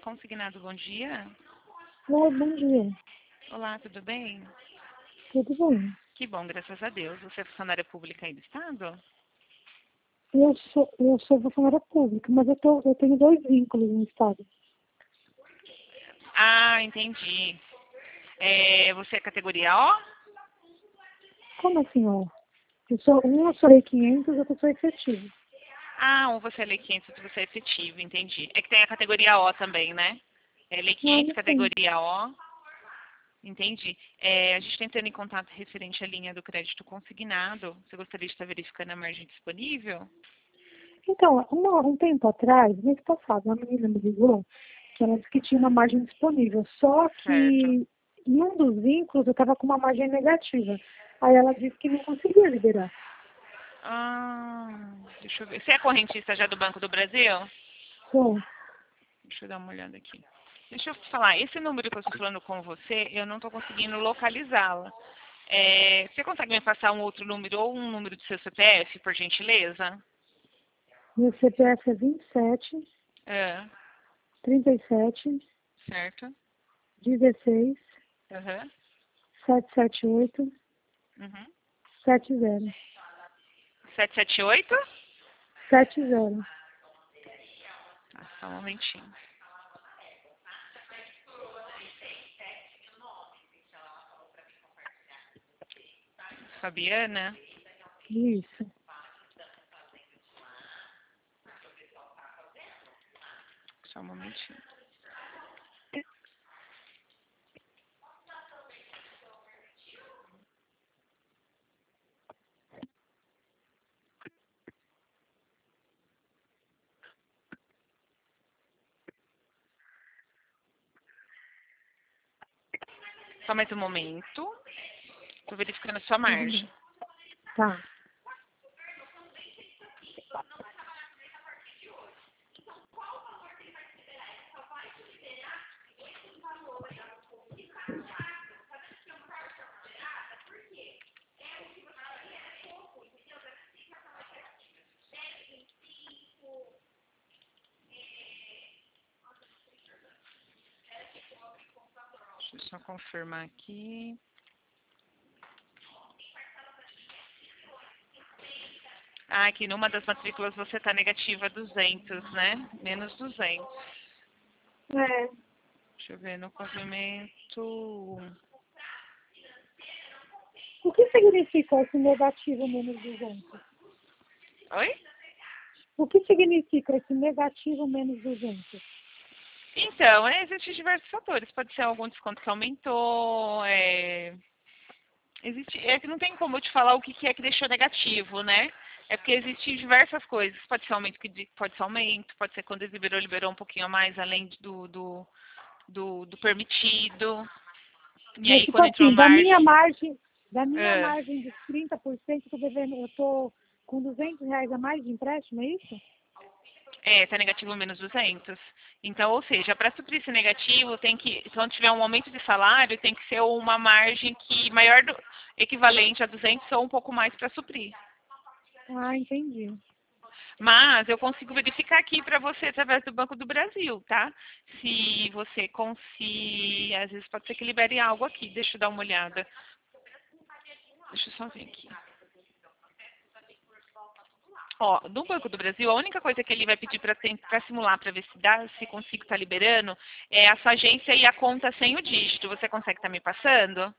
Consignado, bom dia. Oi, bom dia. Olá, tudo bem? Tudo bem? Que bom, graças a Deus. Você é funcionária pública aí do Estado? Eu sou funcionária pública, mas eu tenho dois vínculos no Estado. Ah, entendi. Você é categoria O? Como assim, ó? Eu sou lei 500, outra sou efetivo. Ah, um você é lei 500, outro você é efetivo, entendi. É que tem a categoria O também, né? É lei Não, 500, não tem. categoria O. Entendi. A gente está entrando em contato referente à linha do crédito consignado. Você gostaria de estar verificando a margem disponível? Então, um tempo atrás, mês passado, uma menina me ligou que ela disse que tinha uma margem disponível. Só que Certo. em um dos vínculos eu estava com uma margem negativa. Aí ela disse que não conseguia liberar. Ah, deixa eu ver. Você é correntista já do Banco do Brasil? Bom, Deixa eu dar uma olhada aqui. Deixa eu falar, esse número que eu estou falando com você, eu não estou conseguindo localizá-la. Você consegue me passar um outro número ou um número do seu CPF, por gentileza? meu CPF é 27, É, 37, certo. 16, Aham. 778, Uhum. 70. 778? 70. Ah, só um momentinho. Fabiana? Isso. Só um momentinho. Só mais um momento. Estou verificando a sua Tudo bem. margem. Tá. Deixa eu só confirmar aqui. Ah, aqui numa das matrículas você está negativa 200, né? Menos 200. É. Deixa eu ver no complemento. O que significa esse negativo menos 200? Oi? O que significa esse negativo menos 200? Então, existem diversos fatores. Pode ser algum desconto que aumentou. É que não tem como eu te falar o que é que deixou negativo, né? É porque existem diversas coisas. Pode ser aumento, pode ser aumento, pode ser quando liberou um pouquinho a mais, além do permitido. E Mas, aí, tipo quando entrou a assim, margem. da minha ah, margem de 30%, eu tô com R$ 200 a mais de empréstimo, é isso? Tá negativo menos 200. Então, ou seja, para suprir esse negativo, tem que, quando tiver um aumento de salário, tem que ser uma margem que maior equivalente a 200 ou um pouco mais para suprir. Ah, entendi. Mas eu consigo verificar aqui para você através do Banco do Brasil, tá? Se você conseguir, às vezes pode ser que libere algo aqui. Deixa eu dar uma olhada. Deixa eu só ver aqui. Ó, no Banco do Brasil, a única coisa que ele vai pedir para simular, para ver se dá, se consigo estar liberando, é a sua agência e a conta sem o dígito. Você consegue estar me passando?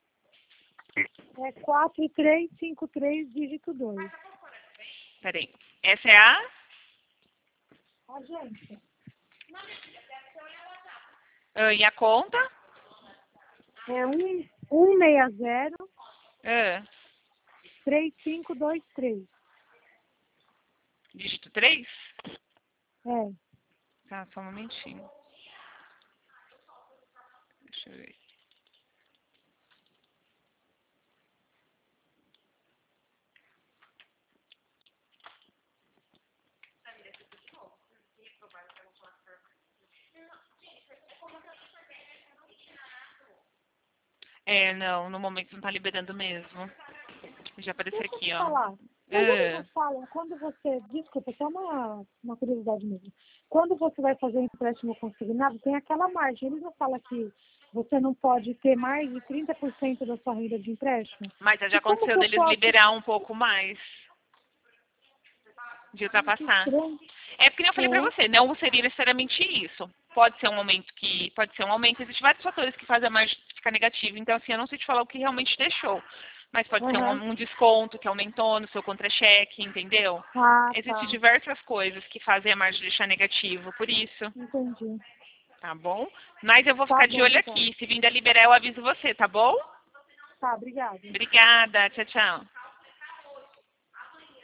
É 4353 dígito 2. Peraí. Essa é a? Agência. E a conta? É 160 Ah, 3523. dígito 3? É. Tá, só um momentinho. Deixa eu ver. Não, no momento não tá liberando mesmo. Já apareceu Deixa eu aqui, te ó. falar. Mas eles falam, quando você, desculpa, só uma curiosidade mesmo. Quando você vai fazer um empréstimo consignado, tem aquela margem. Eles não falam que você não pode ter mais de 30% da sua renda de empréstimo? Mas já E como aconteceu que eu deles posso... liberar um pouco mais, de Que ultrapassar. estranho. É porque eu falei pra É. você, não seria necessariamente isso. Pode ser um aumento, existem vários fatores que fazem a margem ficar negativa. Então, assim, eu não sei te falar o que realmente deixou. Mas pode ser Aham. um desconto que aumentou no seu contra-cheque, entendeu? Ah, Existem tá. diversas coisas que fazem a margem deixar negativo, por isso, Entendi. tá bom? Mas eu vou Tá ficar de bom, olho então. aqui. Se vir da liberar, eu aviso você, tá bom? Tá, obrigada. Obrigada. Tchau, tchau.